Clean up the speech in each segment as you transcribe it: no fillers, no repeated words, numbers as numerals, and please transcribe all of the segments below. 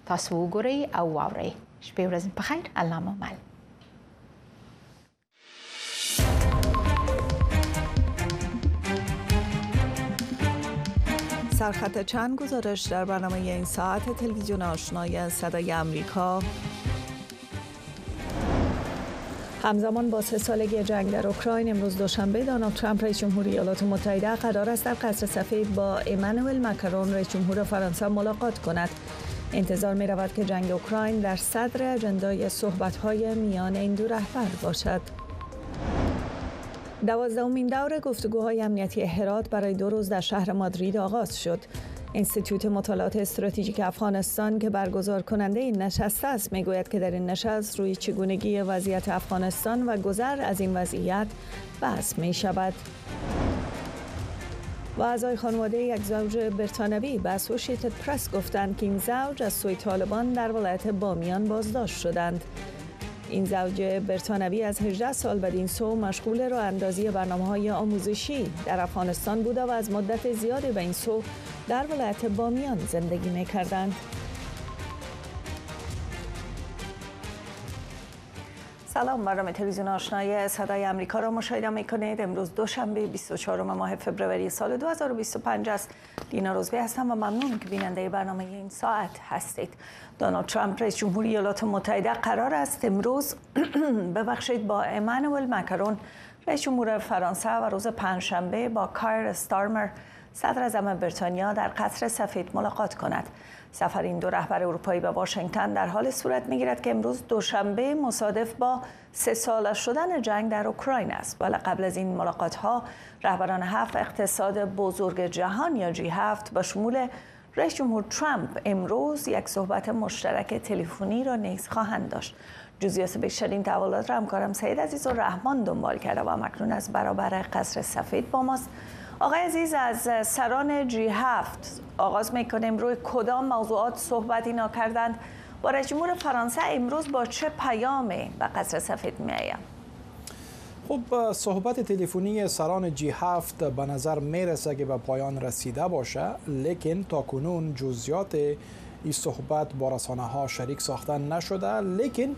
تاسو وګورئ او واورئ. شپې ورځ په خیر. الله مو مل. سرخط چند گزارش در برنامه این ساعت تلویزیون آشنای صدای آمریکا. همزمان با 3 سالگی جنگ در اوکراین، امروز دوشنبه دونالد ترامپ رئیس جمهور ایالات متحده قرار است در قصر سفید با امانوئل ماکرون رئیس جمهور فرانسه ملاقات کند. انتظار می رود که جنگ اوکراین در صدر اجندای صحبت‌های میان این دو رهبر باشد. 12مین دور گفتگوهای امنیتی هرات برای 2 روز در شهر مادرید آغاز شد. انستیتوت مطالعات استراتژیک افغانستان که برگزار کننده این نشست است میگوید که در این نشست روی چگونگی وضعیت افغانستان و گذر از این وضعیت بحث می شود. و اعضای خانواده یک زوج بریتانوی به اسوشییتد پرس گفتند که این زوج از سوی طالبان در ولایت بامیان بازداشت شدند. این زوج بریتانوی از 18 سال بدین سو مشغول راه اندازی برنامه‌های آموزشی در افغانستان بوده و از مدت زیادی به این سو در ولایت بامیان زندگی می‌کردند. سلام، برنامه تلویزیون آشنای صدای آمریکا را مشاهده می‌کنید. امروز دوشنبه 24 ماه فوریه سال 2025 است. لینا روزبی هستم و ممنون که بیننده برنامه این ساعت هستید. دونالد ترامپ رئیس جمهور ایالات متحده قرار است امروز با امانوئل ماکرون رئیس جمهور فرانسه و روز پنجشنبه با کایر استارمر صدر اعظم بریتانیا در قصر سفید ملاقات کند. سفر این دو رهبر اروپایی به واشنگتن در حال صورت می‌گیرد که امروز دوشنبه مصادف با 3 ساله شدن جنگ در اوکراین است. ولی قبل از این ملاقات‌ها رهبران 7 اقتصاد بزرگ جهان یا G7 با شمول رئیس جمهور ترامپ امروز یک صحبت مشترک تلفنی را نیز خواهند داشت. جزئیات بیشتر این تحولات را همکارم سعید عزیزالرحمن دنبال کرده و مکنون از برابر قصر سفید با ماست. آقای عزیز، از سران G7 آغاز میکنیم. روی کدام موضوعات صحبت اینا کردند؟ با رئیس جمهور فرانسه امروز با چه پیامی به قصر سفید میآیند؟ خب، صحبت تلفنی سران G7 به نظر میرسه که به پایان رسیده باشه، لیکن تا کنون جزئیات این صحبت با رسانه ها شریک ساختن نشده. لیکن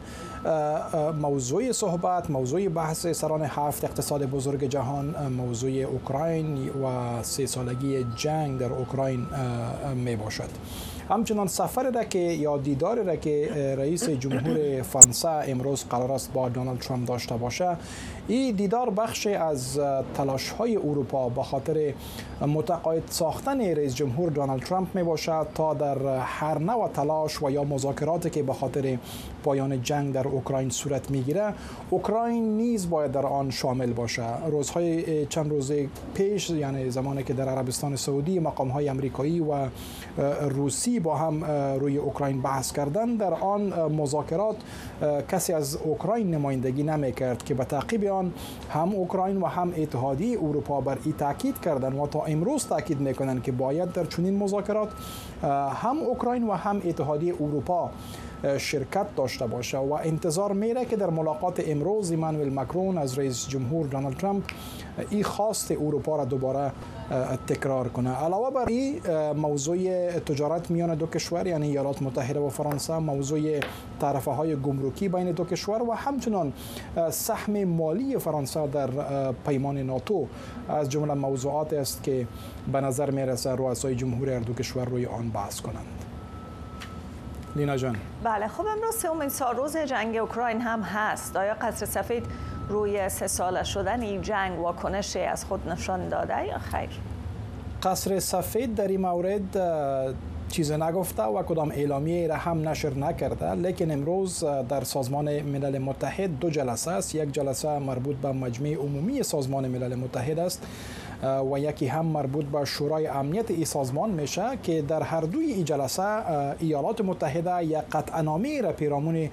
موضوع بحث سران 7 اقتصاد بزرگ جهان، موضوع اوکراین و 3 سالگی جنگ در اوکراین می باشد. همچنان سفر را که یا دیدار را که رئیس جمهور فرانسه امروز قرار است با دونالد ترامپ داشته باشه، این دیدار بخشی از تلاش های اروپا به خاطر متقاعد ساختن رئیس جمهور دونالد ترامپ می باشد تا در هر نوع تلاش و یا مذاکراتی که به خاطر پایان جنگ در اوکراین صورت میگیره، اوکراین نیز باید در آن شامل باشه. چند روز پیش، یعنی زمانی که در عربستان سعودی مقام های امریکایی و روسی با هم روی اوکراین بحث کردند، در آن مذاکرات کسی از اوکراین نمایندگی نمیکرد که به تعقیب آن هم اوکراین و هم اتحادیه اروپا بر این تاکید کردند و تا امروز تاکید میکنند که باید در چنین مذاکرات هم اوکراین و هم اتحادیه اروپا شرکت داشته باشه و انتظار میره که در ملاقات امروز امانوئل ماکرون از رئیس جمهور دونالد ترامپ این خواست اروپا را دوباره تکرار کنه. علاوه بر این، موضوع تجارت میان دو کشور یعنی ایالات متحده و فرانسه، موضوع تعرفه های گمرکی بین دو کشور و همچنان سهم مالی فرانسه در پیمان ناتو از جمله موضوعات است که به نظر میرسه رؤسای جمهوری هر دو کشور روی آن بحث کنند. لینا جان. بله، خب امروز 3مین سالروز جنگ اوکراین هم هست. آیا قصر سفید روی 3 ساله شدن این جنگ واکنشی از خود نشان داده یا خیر؟ قصر سفید در این مورد چیز نگفته و کدام اعلامیه را هم نشر نکرده، لیکن امروز در سازمان ملل متحد 2 جلسه است. یک جلسه مربوط به مجمع عمومی سازمان ملل متحد است و یکی هم مربوط به شورای امنیت این سازمان میشه که در هر دوی این جلسه ایالات متحده یک قطعنامه را پیرامون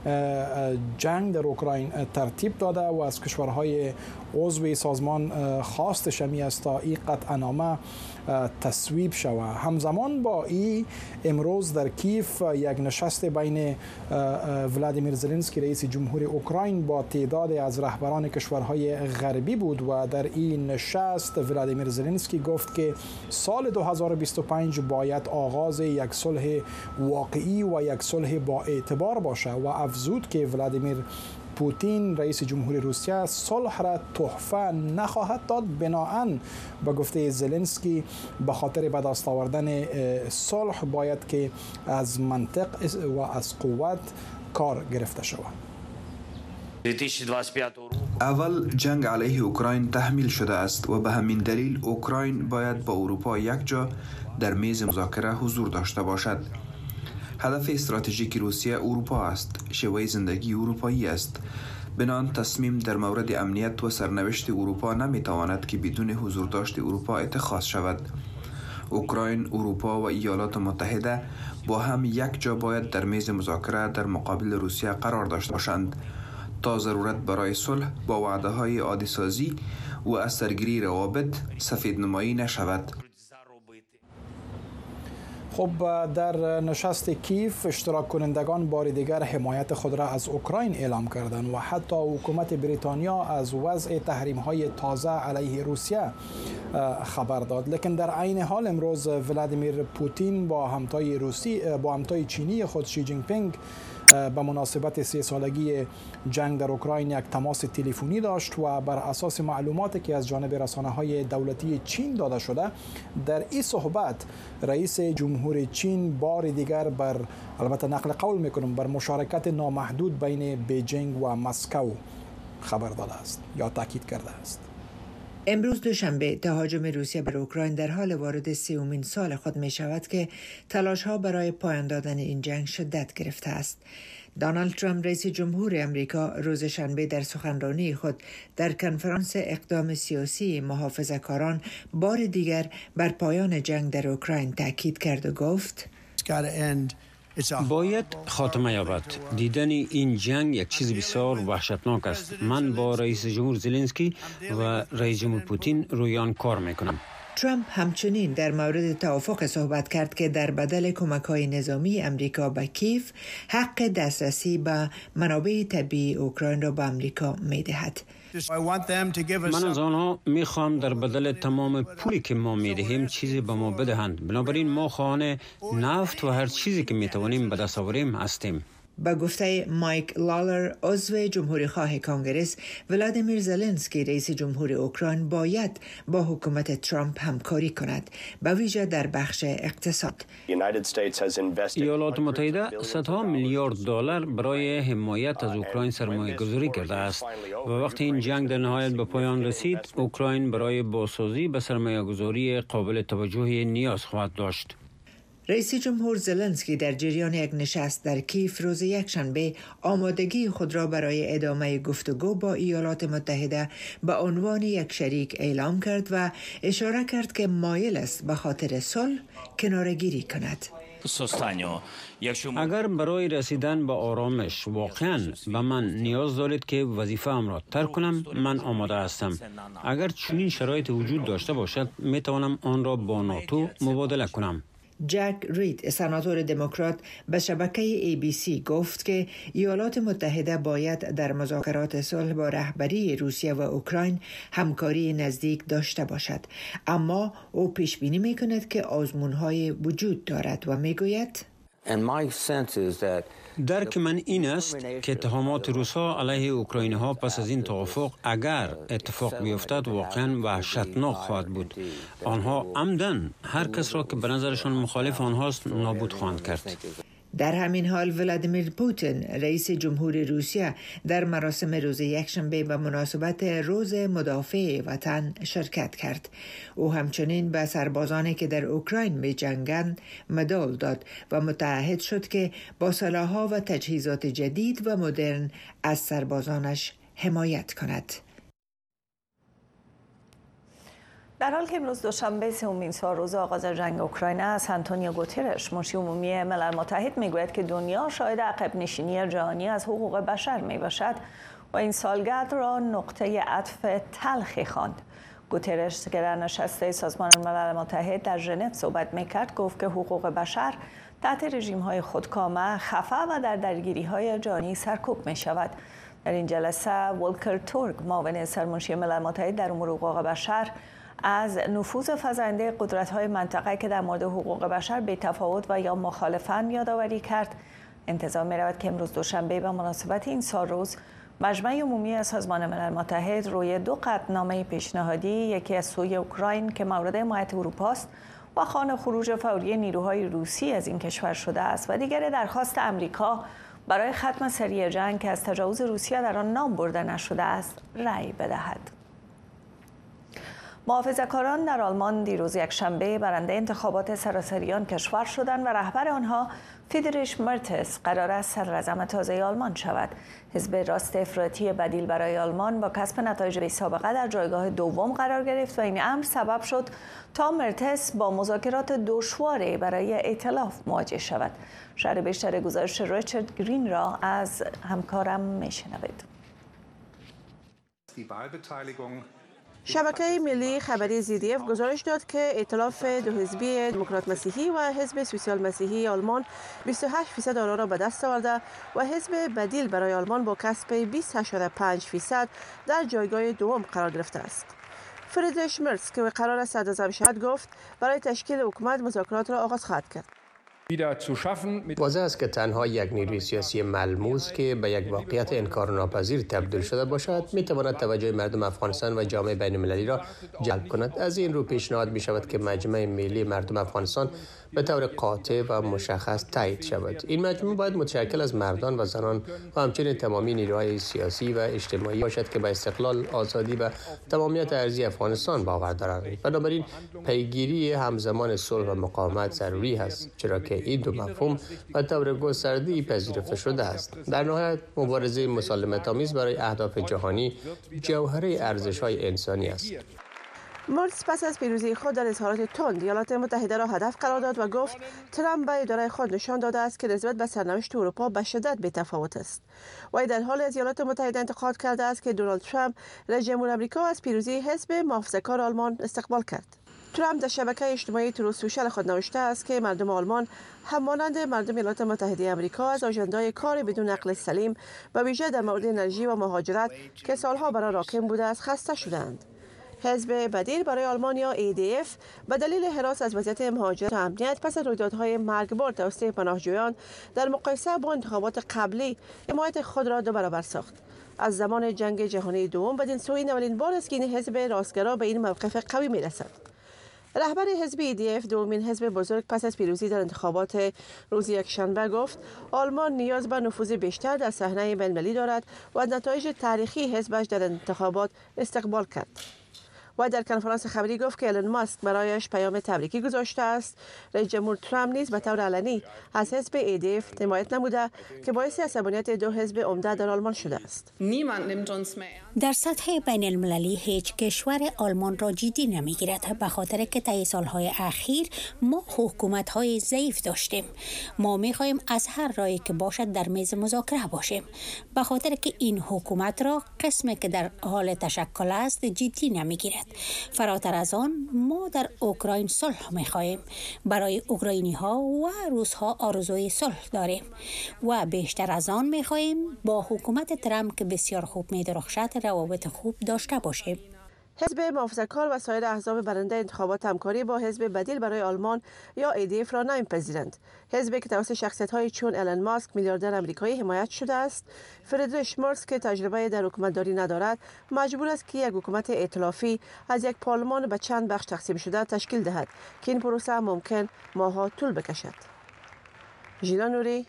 جنگ در اوکراین ترتیب داده و از کشورهای عضو سازمان خواستش همی است تا این قطعنامه تصویب شود. همزمان با این امروز در کیف یک نشست بین ولادیمیر زلنسکی رئیس جمهور اوکراین با تعداد از رهبران کشورهای غربی بود و در این نشست ولادیمیر زلنسکی گفت که سال 2025 باید آغاز یک صلح واقعی و یک صلح با اعتبار باشه و افزود که ولادیمیر پوتین رئیس جمهوری روسیه صلح را تحفه نخواهد داد. بناهن به گفته زلنسکی به خاطر به دست آوردن صلح باید که از منطق و از قوت کار گرفته شود. اول جنگ علیه اوکراین تحمیل شده است و به همین دلیل اوکراین باید با اروپا یک جا در میز مذاکره حضور داشته باشد. هدف استراتژیک روسیه اروپا است، شیوه زندگی اروپایی است. بنابراین تصمیم در مورد امنیت و سرنوشت اروپا نمیتواند که بدون حضور داشت اروپا اتخاذ شود. اوکراین، اروپا و ایالات متحده با هم یک جا باید در میز مذاکره در مقابل روسیه قرار داشته باشند تا ضرورت برای صلح با وعده‌های عادی سازی و از سرگیری روابط سفیدنمایی نشود. خب در نشست کیف اشتراک کنندگان بار دیگر حمایت خود را از اوکراین اعلام کردند و حتی حکومت بریتانیا از وضع تحریم‌های تازه علیه روسیه خبر داد. لیکن در عین حال امروز ولادیمیر پوتین با همتای چینی خود شی جین پینگ به مناسبت 3 سالگی جنگ در اوکراین یک تماس تلفنی داشت و بر اساس معلوماتی که از جانب رسانه‌های دولتی چین داده شده در این صحبت رئیس جمهور چین بار دیگر البته نقل قول میکنم بر مشارکت نامحدود بین بیجینگ و مسکو خبر داده است یا تاکید کرده است. امروز دوشنبه تهاجم روسیه بر اوکراین در حال وارد 30مین سال خود می شود که تلاش‌ها برای پایان دادن این جنگ شدت گرفته است. دونالد ترامپ رئیس جمهور امریکا روز شنبه در سخنرانی خود در کنفرانس اقدام سیاسی محافظه‌کاران بار دیگر بر پایان جنگ در اوکراین تاکید کرد و گفت باید خاتمه یابد. دیدن این جنگ یک چیز بسیار وحشتناک است. من با رئیس جمهور زلنسکی و رئیس جمهور پوتین روی آن کار میکنم. ترامپ همچنین در مورد توافق صحبت کرد که در بدل کمک‌های نظامی امریکا به کیف حق دسترسی به منابع طبیعی اوکراین را به امریکا می‌دهد. من از آنها میخوام در بدل تمام پولی که ما میدهیم چیزی به ما بدهند. بنابراین ما خواهان نفت و هر چیزی که میتوانیم به دست آوریم هستیم. با گفته مایک لالر عضو جمهوری خواه کنگرس، ولادیمیر زلنسکی رئیس جمهور اوکراین باید با حکومت ترامپ همکاری کند، به ویژه در بخش اقتصاد. ایالات متحده صدها میلیارد دلار برای حمایت از اوکراین سرمایه گذاری کرده است و وقتی این جنگ در نهایت به پایان رسید، اوکراین برای بازسازی به سرمایه گذاری قابل توجهی نیاز خواهد داشت. رئیس جمهور زلنسکی در جریان یک نشست در کیف روز یکشنبه آمادگی خود را برای ادامه گفتگو با ایالات متحده به عنوان یک شریک اعلام کرد و اشاره کرد که مایل است به خاطر صلح کناره‌گیری کند. اگر برای رسیدن به آرامش واقعاً به من نیاز دارید که وظیفه ام را ترک کنم، من آماده هستم. اگر چنین شرایط وجود داشته باشد، می توانم آن را با ناتو مبادله کنم. جک رید، سناتور دموکرات، به شبکه ABC گفت که ایالات متحده باید در مذاکرات صلح با رهبری روسیه و اوکراین همکاری نزدیک داشته باشد، اما او پیش بینی می‌کند که آزمون‌های وجود دارد و می‌گوید درک من این است که اتهامات روس‌ها علیه اوکراینی‌ها پس از این توافق اگر اتفاق بیفتد واقعاً وحشتناک خواهد بود. آنها عمداً هر کس را که به نظرشان مخالف آنهاست نابود خواهند کرد. در همین حال ولادیمیر پوتین رئیس جمهور روسیه در مراسم روز یکشنبه به مناسبت روز مدافع وطن شرکت کرد. او همچنین به سربازانی که در اوکراین می‌جنگند مدال داد و متعهد شد که با سلاح‌ها و تجهیزات جدید و مدرن از سربازانش حمایت کند. در حالی که امروز دوشنبه 3مین سال روز آغاز جنگ اوکراین است، آنتونیو گوترش منشی عمومی ملل متحد میگوید که دنیا شاهد عقب نشینی جهانی از حقوق بشر میباشد و این سالگرد را نقطه عطف تلخی خواند. گوترش که در نشست سازمان ملل متحد در ژنو صحبت میکرد گفت که حقوق بشر تحت رژیم‌های خودکامه، خفا و در درگیری‌های جهانی سرکوب میشود. در این جلسه ولکر تورک، معاون سرمنشی ملل متحد در امور حقوق بشر، از نفوذ فزاینده قدرت‌های منطقه که در مورد حقوق بشر بی‌تفاوت و یا مخالفند یادآوری کرد. انتظار می‌رود که امروز دوشنبه به مناسبت این سالروز مجمع عمومی از سازمان ملل متحد روی 2 قطعنامه پیشنهادی، یکی از سوی اوکراین که مورد حمایت اروپا است و خواهان خروج فوری نیروهای روسی از این کشور شده است، و دیگر درخواست امریکا برای ختم سری جنگ که از تجاوز روسیه در آن نام برده نشده است رأی بدهد. محافظه‌کاران در آلمان دیروز یکشنبه برنده انتخابات سراسری آن کشور شدند و رهبر آنها فریدریش مرتز قرار است صدراعظم تازه آلمان شود. حزب راست افراطی بدیل برای آلمان با کسب نتایج بی‌سابقه در جایگاه دوم قرار گرفت و این امر سبب شد تا مرتز با مذاکرات دشواری برای ائتلاف مواجه شود. شرح بیشتر گزارش ریچارد گرین را از همکارم میشنوید. شبکه ملی خبری ZDF گزارش داد که ائتلاف دو حزبی دموکرات مسیحی و حزب سوسیال مسیحی آلمان 28% آرا را به دست آورده و حزب بدیل برای آلمان با کسب 20.5% در جایگاه دوم قرار گرفته است. فریدریش مرتز که قرار است صدراعظم شود گفت برای تشکیل حکومت مذاکرات را آغاز خواهد کرد. واضح است که تنها یک نیروی سیاسی ملموس که به یک واقعیت انکارناپذیر تبدیل شده باشد میتواند توجه مردم افغانستان و جامعه بین المللی را جلب کند. از این رو پیشنهاد می شود که مجمع ملی مردم افغانستان به طور قاطع و مشخص تایید شود. این مجمع باید متشکل از مردان و زنان و همچنین تمامی نیروهای سیاسی و اجتماعی باشد که به استقلال، آزادی و تمامیت ارضی افغانستان باور دارند. بنابراین پیگیری همزمان صلح و مقاومت ضروری است، چرا که این دو مفهوم به طور گسترده‌ای پذیرفته شده است. در نهایت مبارزه مسالمت‌آمیز برای اهداف جهانی جوهره ارزش‌های انسانی است. مرتز پس از پیروزی خود در اظهارات تند ایالات متحده را هدف قرار داد و گفت ترامپ به اداره خود نشان داده است که نسبت به سرنوشت اروپا به شدت بی‌تفاوت است. و در حال از ایالات متحده انتقاد کرده است که دونالد ترامپ رئیس جمهور آمریکا از پیروزی حزب محافظه‌کار آلمان استقبال کرد. ترامپ در شبکه اجتماعی تروث سوشال خود نوشته است که مردم آلمان همانند مردم ایالات متحده آمریکا از آژاندای کار بدون عقل سلیم و ویژه در مورد انرژی و مهاجرت که سالها بر آن حاکم بوده است خسته شدند. حزب بدیل برای آلمان یا ADF به دلیل هراس از وضعیت مهاجرت و امنیت پس از رویدادهای مرگبار توسط پناهجویان در مقایسه با انتخابات قبلی حمایت خود را 2 برابر ساخت. از زمان جنگ جهانی دوم بدین سو این اولین بار است که این حزب راستگرا به این موقف قوی می‌رسد. رهبر حزب ADF دومین حزب بزرگ پس از پیروزی در انتخابات روز یکشنبه گفت آلمان نیاز به نفوذ بیشتر در صحنه بین‌المللی دارد و نتایج تاریخی حزبش در انتخابات استقبال کرد. و در کنفرانس خبری گفت که ایلن ماسک برایش پیام تبریکی گذاشته است. رئیس جمهور ترامپ نیز به طور علنی از حزب ADF حمایت نموده که باعث عصبانیت 2 حزب عمده در آلمان شده است. در سطح بین المللی هیچ کشور آلمان را جدی نمیگیرد، به خاطر که طی سالهای اخیر ما حکومت‌های ضعیف داشتیم. ما می‌خواهیم از هر راهی که باشد در میز مذاکره باشیم، به خاطر که این حکومت را قسمی که در حال تشکل است جدی نمیگیرد. فراتر از آن ما در اوکراین صلح می‌خواهیم. برای اوکراینی‌ها و روس‌ها آرزوی صلح داریم و بیشتر از آن می‌خواهیم با حکومت ترامپ که بسیار خوب می‌درخشد روابط خوب داشته باشیم. حزب محافظه‌کار و سایر احزاب برنده انتخابات همکاری با حزب بدیل برای آلمان یا ADF را نمی‌پذیرند. حزبی که توسط شخصیت‌های چون ایلن ماسک میلیاردر آمریکایی حمایت شده است، فریدریش مرتز که تجربه در حکومتداری ندارد، مجبور است که یک حکومت ائتلافی از یک پارلمان به چند بخش تقسیم شده تشکیل دهد که این پروسه ممکن ماه‌ها طول بکشد. ژیلا نوری،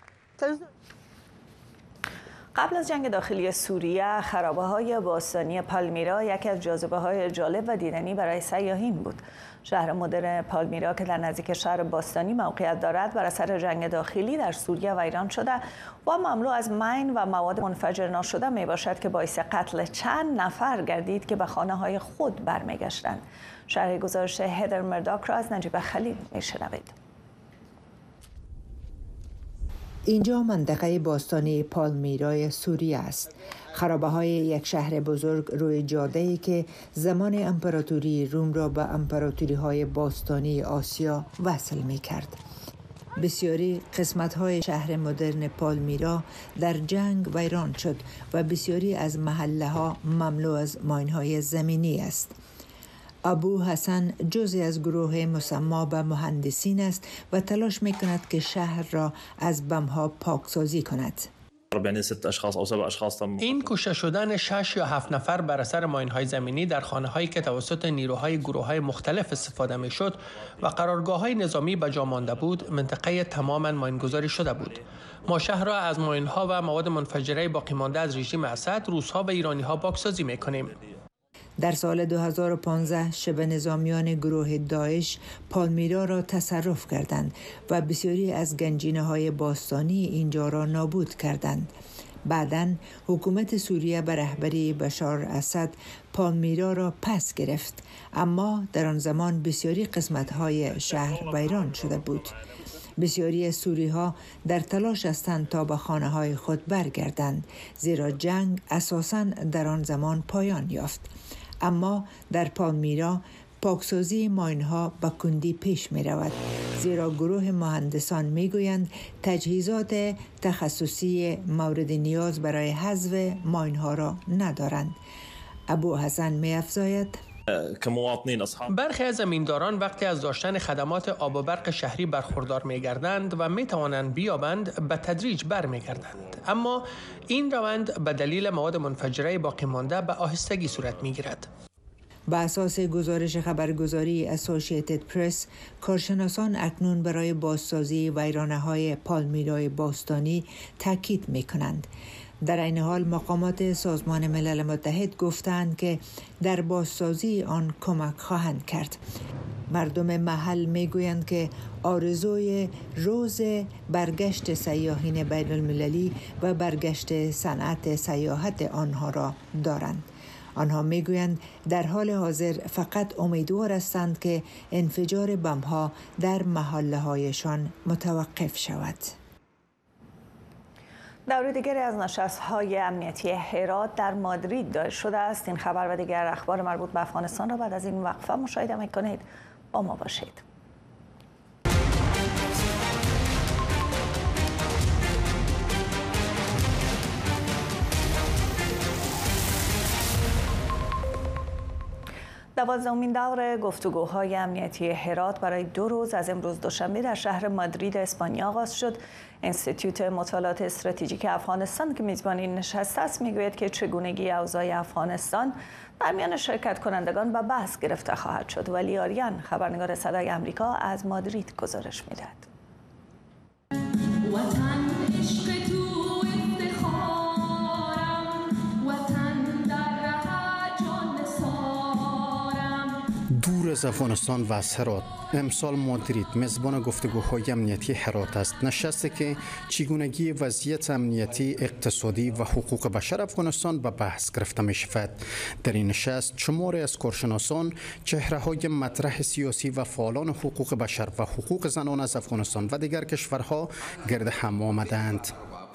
قبل از جنگ داخلی سوریه، خرابه‌های باستانی پالمیرا یکی از جاذبه‌های جالب و دیدنی برای سیاحین بود. شهر مدرن پالمیرا که در نزدیک شهر باستانی موقعیت دارد، بر اثر جنگ داخلی در سوریه ویران شده و مملو از مین و مواد منفجر ناشده میباشد که باعث قتل چند نفر گردید که به خانه‌های خود برمیگشتند. شرح گزارش هدر مرداک را از نجیب خلیل میشنوید. اینجا منطقه باستانی پالمیرای سوریه است. خرابه‌های یک شهر بزرگ روی جاده‌ای که زمان امپراتوری روم را به امپراتوری‌های باستانی آسیا وصل می‌کرد. بسیاری قسمت‌های شهر مدرن پالمیرا در جنگ ویران شد و بسیاری از محله‌ها مملو از ماین‌های زمینی است. ابو حسن جزئی از گروه مسما به مهندسین است و تلاش می کند که شهر را از بم‌ها پاکسازی کند. این کشته شدن 6 یا 7 نفر بر اثر ماین‌های زمینی در خانه‌هایی که توسط نیروهای گروه‌های مختلف استفاده می‌شد و قرارگاه‌های نظامی به جا مانده بود، منطقه تماماً ماین‌گذاری شده بود. ما شهر را از ماین‌ها و مواد منفجره باقی مانده از رژیم اسد، روس‌ها و ایرانی‌ها پاکسازی می‌کنیم. در سال 2015 شبه نظامیان گروه داعش پالمیرا را تصرف کردند و بسیاری از گنجینه‌های باستانی اینجا را نابود کردند. بعداً حکومت سوریه به رهبری بشار اسد پالمیرا را پس گرفت، اما در آن زمان بسیاری قسمت‌های شهر ویران شده بود. بسیاری سوری‌ها در تلاش هستند تا به خانه‌های خود برگردند، زیرا جنگ اساساً در آن زمان پایان یافت. اما در پالمیرا پاکسازی ماین‌ها به کندی پیش می رود، زیرا گروه مهندسان می گویند تجهیزات تخصصی مورد نیاز برای حذف ماین‌ها را ندارند. ابو حسن می افزاید: برخی از زمینداران وقتی از داشتن خدمات آب و برق شهری برخوردار می‌گردند و می‌توانند بیابند، به تدریج برمیگردند، اما این روند به دلیل مواد منفجره باقی مانده به آهستگی صورت می‌گیرد. با اساس گزارش خبرگزاری اسوسییتد پرس، کارشناسان اکنون برای بازسازی ویرانه‌های پالمیرای باستانی تاکید می‌کنند. در این حال مقامات سازمان ملل متحد گفتند که در بازسازی آن کمک خواهند کرد. مردم محل میگویند که آرزوی روز برگشت سیاحین بین المللی و برگشت صنعت سیاحت آنها را دارند. آنها میگویند در حال حاضر فقط امیدوار هستند که انفجار بمب‌ها در محله‌هایشان متوقف شود. دور دیگری از نشست‌های امنیتی هرات در مادرید دایر شده است. این خبر و دیگر اخبار مربوط به افغانستان را بعد از این وقفه مشاهده می‌کنید. با ما باشید. دوازدهمین دور گفتگوهای امنیتی هرات برای 2 روز از امروز دوشنبه در شهر مادرید اسپانیا آغاز شد. انستیتوت مطالعات استراتژیک افغانستان که میزبان این نشست است میگوید که چگونگی اوضاع افغانستان در میان شرکت کنندگان به بحث گرفته خواهد شد. ولی آریان خبرنگار صدای آمریکا از مادرید گزارش میدهد. دور از افغانستان و از هرات، امسال مادرید میزبان گفتگوهای امنیتی هرات است. نشستی که چگونگی وضعیت امنیتی، اقتصادی و حقوق بشر افغانستان به بحث گرفته می شود. در این نشست شماری از کارشناسان، چهره‌های مطرح سیاسی و فعالان حقوق بشر و حقوق زنان از افغانستان و دیگر کشورها گرد هم آمدند.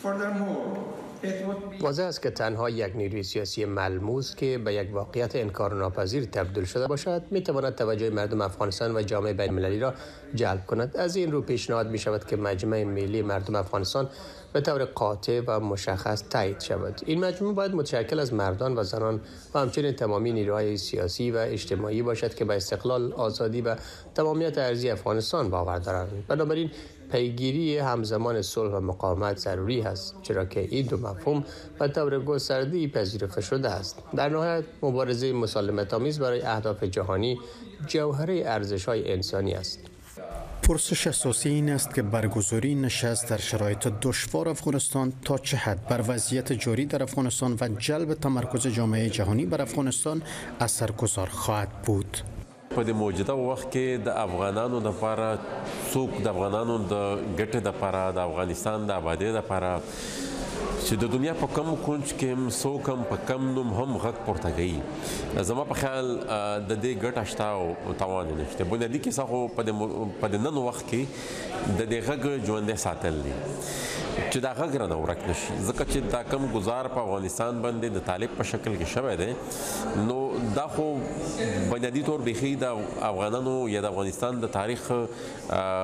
واضح است که تنها یک نیروی سیاسی ملموس که به یک واقعیت انکارناپذیر تبدیل شده باشد میتواند توجه مردم افغانستان و جامعه بین المللی را جلب کند. از این رو پیشنهاد می شود که مجمع ملی مردم افغانستان به طور قاطع و مشخص تایید شود. این مجموعه باید متشکل از مردان و زنان و همچنین تمامی نیروهای سیاسی و اجتماعی باشد که به استقلال، آزادی و تمامیت ارضی افغانستان باور دارند. بنابراین پیگیری همزمان صلح و مقاومت ضروری است، چرا که این دو مفهوم به طور گسترده‌ای پذیرفته شده است. در نهایت مبارزه مسالمت‌آمیز برای اهداف جهانی جوهره ارزش‌های انسانی است. پرسش اساسی این است که برگزاری نشست در شرایط دشوار افغانستان تا چه حد بر وضعیت جاری در افغانستان و جلب تمرکز جامعه جهانی بر افغانستان اثرگذار خواهد بود. په دې موجوده وخت کې د افغانانو لپاره څوک د افغانانو د ګټې لپاره د افغانستان د آبادۍ لپاره چې د دنیا په کم کونج کې هم څوک هم په کم نوم هم غږ پورته کوي. زما په خیال د دې ګټه شته او تاوان یې نشته. بنیادي کیسه خو په د نن وخت کې د دې غږ ژوندی ساتل دي چې دا غږ رانه ورک نشي، ځکه چې دا کم ګزار په افغانستان باندې د طالب په شکل کې شوی دی، نو دا خو بنیادي طور بیخي د افغانانو یا د افغانستان د تاریخ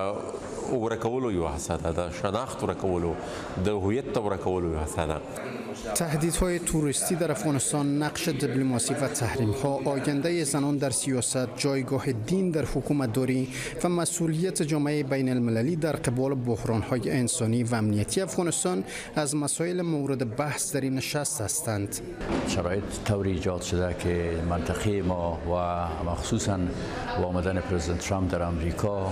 ورکولو یو هڅه ده، د شناخت ورکولو، د هویت ورکولو یو هڅه ده. تهدیدهای توریستی در افغانستان، نقش دیپلماسی و تحریم‌ها، آینده زنان در سیاست، جایگاه دین در حکومتداری و مسئولیت جامعه بین المللی در قبال بحران‌های انسانی و امنیتی افغانستان از مسائل مورد بحث در این نشست هستند. شرایط طوری ایجاد شده که منطقه ما و مخصوصاً با آمدن پرزیدنت ترامپ در آمریکا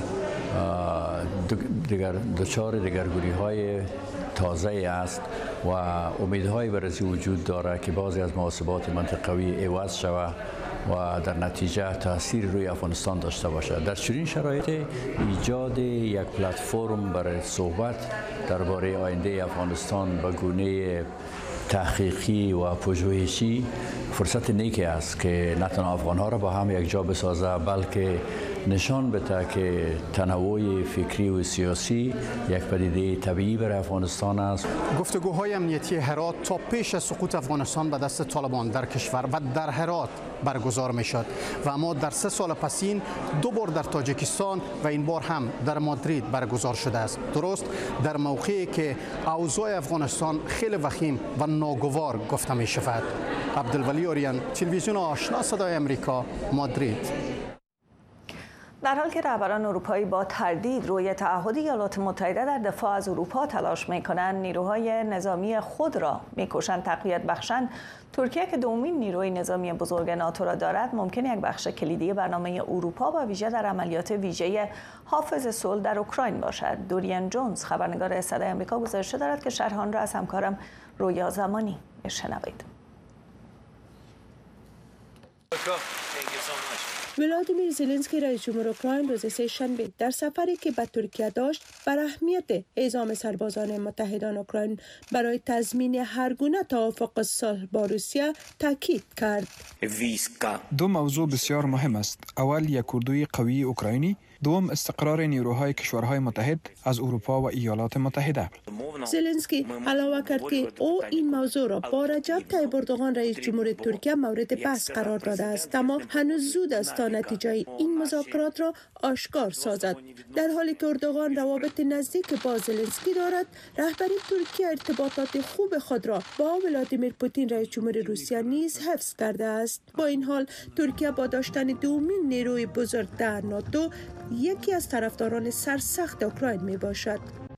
دچار دگرگونی‌های تازه است و امیدهای برای وجود داره که بعضی از مناسبات منطقوی عوض شود و در نتیجه تاثیر روی افغانستان داشته باشد. در چنین شرایط ایجاد یک پلتفرم برای صحبت درباره آینده افغانستان به گونه تحقیقی و پژوهشی فرصت نیکی است که نه تنها افغان‌ها را با هم یک جا بسازه، بلکه نشان بده که تنوع فکری و سیاسی یک پدیده طبیعی برای افغانستان است. گفتگوهای امنیتی هرات تا پیش از سقوط افغانستان به دست طالبان در کشور و در هرات برگزار می شد و اما در 3 سال پسین 2 بار در تاجیکستان و این بار هم در مادرید برگزار شده است. درست در موقعی که اوضاع افغانستان خیلی وخیم و ناگوار گفته می شود. عبدالولی اوریان، تلویزیون آشنا صدای آمریکا، مادرید. در حالی که رهبران اروپایی با تردید روی تعهد ایالات متحده در دفاع از اروپا تلاش می‌کنند نیروهای نظامی خود را می‌کوشند تقویت بخشند، ترکیه که دومین نیروی نظامی بزرگ ناتو را دارد ممکن یک بخش کلیدی برنامه اروپا و ویژه در عملیات ویژه حافظ صلح در اوکراین باشد. دوریان جونز خبرنگار صدای آمریکا گزارش دارد که شرح آن را از همکارم رویا زمانی بشنوید. ولادیمیر زلنسکی رئیس جمهور اوکراین روز سه‌شنبه در سفری که به ترکیه داشت بر اهمیت اعزام سربازان متحدان اوکراین برای تضمین هر گونه توافق صلح با روسیه تاکید کرد. 2 موضوع بسیار مهم است. اول یک اردوی قوی اوکراینی، دوم استقرار نیروهای کشورهای متحد از اروپا و ایالات متحده. زلنسکی علاوه کرد که او این موضوع را با رجب طیب اردوغان رئیس جمهور ترکیه مورد بحث قرار داده است، اما هنوز زود است تا نتیجه این مذاکرات را آشکار سازد. در حالی که اردوغان روابط نزدیک با زلنسکی دارد، رهبری ترکیه ارتباطات خوب خود را با ولادیمیر پوتین رئیس جمهور روسیه نیز حفظ کرده است. با این حال ترکیه با داشتن دومین نیروی بزرگ در ناتو یکی از طرفداران سرسخت اوکراین می باشد.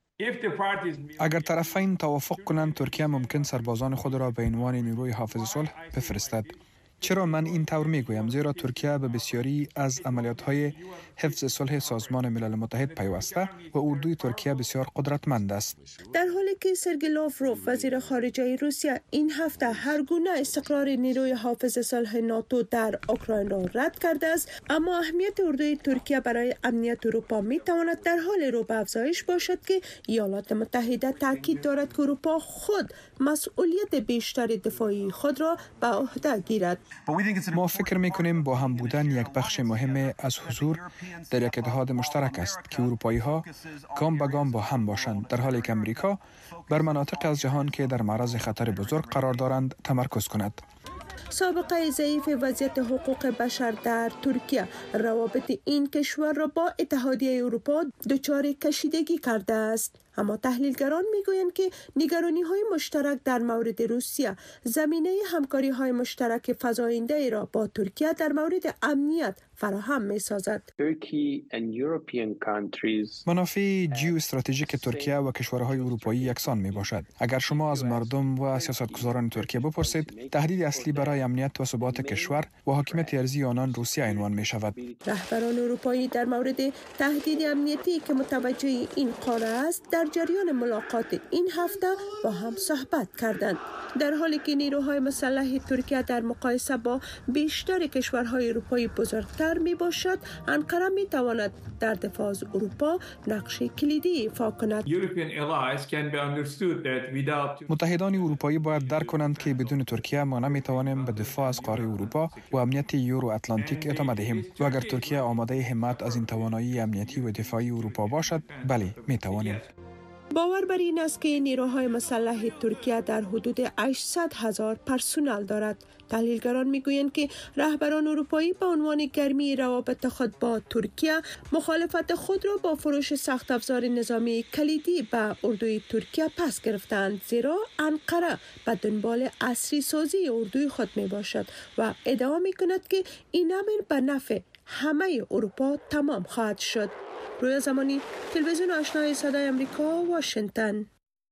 اگر طرفین توافق کنند، ترکیه ممکن سربازان خود را به عنوان نیروی حافظ صلح بفرستد. چرا من این طور میگویم؟ زیرا ترکیه به بسیاری از عملیات‌های حفظ صلح سازمان ملل متحد پیوسته و اردوی ترکیه بسیار قدرتمند است. در حالی که سرگئی لاوروف وزیر خارجه روسیه این هفته هر گونه استقرار نیروی حافظ صلح ناتو در اوکراین را رد کرده است، اما اهمیت اردوی ترکیه برای امنیت اروپا میتواند در حال رو به افزایش باشد که ایالات متحده تاکید دارد که اروپا خود مسئولیت بیشتر دفاعی خود را به عهده گیرد. ما فکر میکنیم با هم بودن یک بخش مهم از حضور در یک اتحاد مشترک است که اروپایی ها گام به گام با هم باشند، در حالی که امریکا بر مناطق از جهان که در معرض خطر بزرگ قرار دارند تمرکز کند. سابقه ضعیف وضعیت حقوق بشر در ترکیه روابط این کشور را با اتحادیه اروپا دچار کشیدگی کرده است. اما تحلیلگران میگویند که نگرانی‌های مشترک در مورد روسیه زمینه همکاری‌های مشترک فزاینده را با ترکیه در مورد امنیت فراهم می‌سازد. منافع ژئواستراتژیک ترکیه و کشورهای اروپایی یکسان میباشد. اگر شما از مردم و سیاستگزاران ترکیه بپرسید، تهدید اصلی برای امنیت و ثبات کشور و حاکمیت ارضی آنان روسیه عنوان می‌شود. رهبران اروپایی در مورد تهدید امنیتی که متوجه این قاره است در جریان ملاقات این هفته با هم صحبت کردند. در حالی که نیروهای مسلح ترکیه در مقایسه با بیشتر کشورهای اروپایی بزرگتر می باشد، انقره می تواند در دفاع از اروپا نقش کلیدی ایفا کند. متحدان اروپایی باید درک کنند که بدون ترکیه ما نمی توانیم به دفاع از قاره اروپا و امنیت یورو اتلانتیک ادامه دهیم. و اگر ترکیه آماده حمایت از این توانایی امنیتی و دفاعی اروپا باشد، بله می توانیم. باور بر این است که نیروهای مسلح ترکیه در حدود 800,000 پرسنل دارد. تحلیلگران میگویند که رهبران اروپایی به عنوان گرمی روابط خود با ترکیه مخالفت خود را با فروش سخت افزار نظامی کلیدی به اردوی ترکیه پس گرفتند، زیرا انقره به دنبال عصری سازی اردوی خود می باشد و ادعا می کند که این امر به نفع همه اروپا تمام خواهد شد. رویا زمانی، تلویزیون آشنای صدای آمریکا، واشنگتن.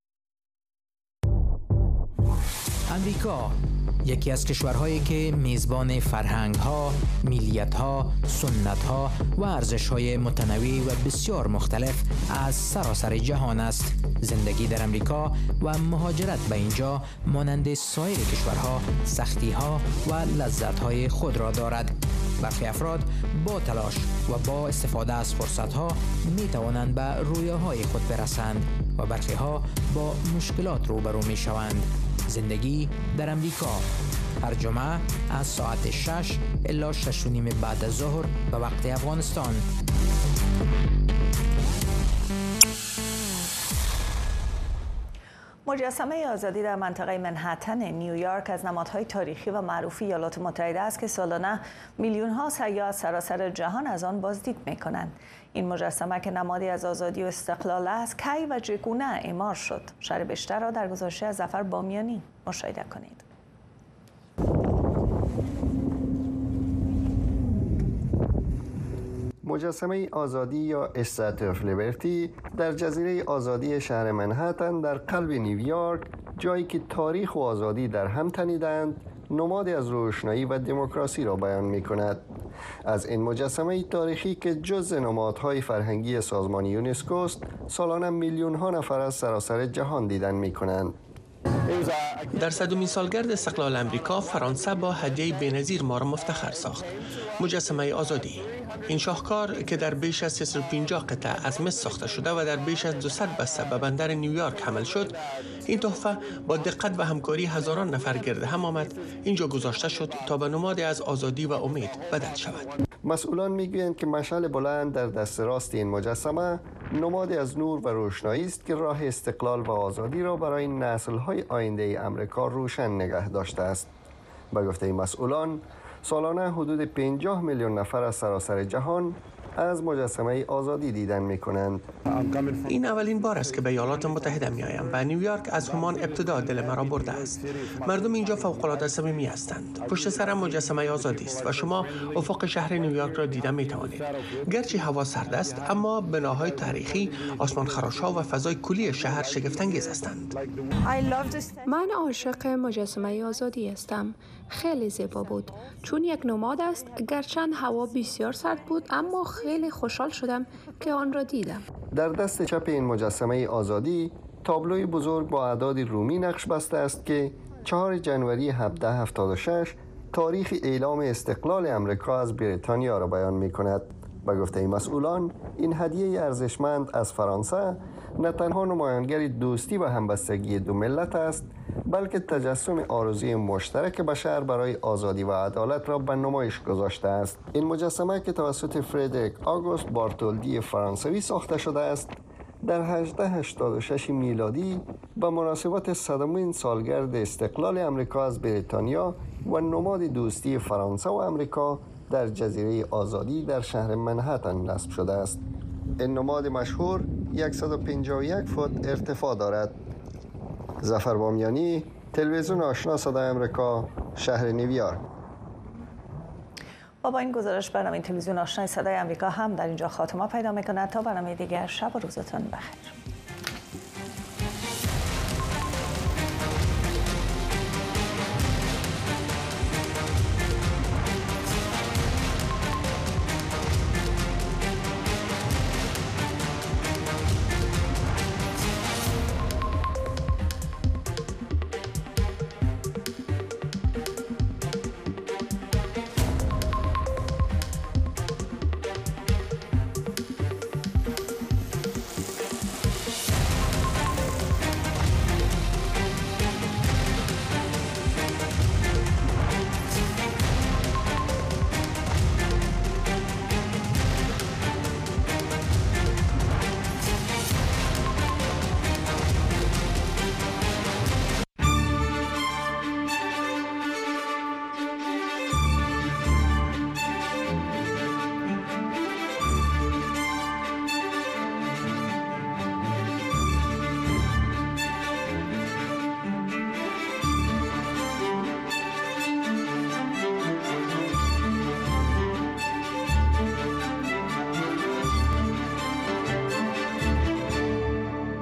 آمریکا یکی از کشورهایی که میزبان فرهنگ‌ها، ملیت‌ها، سنت‌ها و ارزش‌های متنوع و بسیار مختلف از سراسر جهان است. زندگی در آمریکا و مهاجرت به اینجا مانند سایر کشورها سختی‌ها و لذت‌های خود را دارد. برخی افراد با تلاش و با استفاده از فرصت‌ها می‌توانند به رویاهای خود برسند و برخی ها با مشکلات روبرو می‌شوند. زندگی در آمریکا هر جمعه از ساعت 6 الی 6:30 بعد از ظهر به وقت افغانستان. مجسمه آزادی در منطقه منهتن نیویورک از نمادهای تاریخی و معروف ایالات متحده است که سالانه میلیون‌ها سیاح از سراسر جهان از آن بازدید می‌کنند. این مجسمه که نمادی از آزادی و استقلال است، کی و چگونه اعمار شد؟ شرح بیشتر را در گزارش از ظفر بامیانی مشاهده کنید. مجسمه آزادی یا استاتو اف لیبرتی در جزیره آزادی شهر منهتن در قلب نیویورک، جایی که تاریخ و آزادی در هم تنیدند، نمادی از روشنایی و دموکراسی را بیان می کند. از این مجسمه تاریخی که جزء نمادهای فرهنگی سازمان یونسکو است، سالانه میلیون‌ها نفر از سراسر جهان دیدن می کنند. در 100مین سالگرد استقلال امریکا، فرانسه با هدیه بی‌نظیر ما را مفتخر ساخت: مجسمه آزادی. این شاهکار که در بیش از 350 قطعه از مس ساخته شده و در بیش از 200 بسته به بندر نیویورک حمل شد، این تحفه با دقت و همکاری هزاران نفر گرد هم آمد اینجا گذاشته شد تا به نمادی از آزادی و امید بدل شود. مسئولان میگویند که مشعل بلند در دست راست این مجسمه نمادی از نور و روشنایی است که راه استقلال و آزادی را برای نسل‌های آینده امریکا روشن نگه داشته است. به گفته مسئولان، سالانه حدود 50 میلیون نفر از سراسر جهان از مجسمه آزادی دیدن می کنند. این اولین بار است که به ایالات متحده می آیم و نیویورک از همان ابتدا دل مرا برده است. مردم اینجا فوق‌العاده صمیمی هستند. پشت سرم مجسمه آزادی است و شما افق شهر نیویورک را دیدن می توانید. گرچه هوا سرد است، اما بناهای تاریخی، آسمان خراش‌ها و فضای کلی شهر شگفت‌انگیز هستند. من عاشق مجسمه آزادی هستم. خیلی زیبا بود چون یک نماد است. گرچند هوا بسیار سرد بود، اما خیلی خوشحال شدم که آن را دیدم. در دست چپ این مجسمه آزادی تابلوی بزرگ با اعداد رومی نقش بسته است که 4 جنوری 1776 تاریخ اعلام استقلال امریکا از بریتانیا را بیان می کند. به گفته مسئولان، این هدیه ارزشمند از فرانسه نه تنها نمایانگر دوستی و همبستگی دو ملت است، بلکه تجسم آرزوی مشترک بشر برای آزادی و عدالت را به نمایش گذاشته است. این مجسمه که توسط فردریک آگوست بارتولدی فرانسوی ساخته شده است، در 1886 میلادی به مناسبت 100مین سالگرد استقلال امریکا از بریتانیا و نماد دوستی فرانسه و امریکا در جزیره آزادی در شهر منهتن نصب شده است. این نماد مشهور 151 فوت ارتفاع دارد. ظفر بامیانی، تلویزیون آشنا صدای آمریکا، شهر نیویورک. با این گزارش برنامه تلویزیون آشنای صدای آمریکا هم در اینجا خاتمه پیدا می‌کند. تا برنامه دیگر، شب و روزتان بخیر.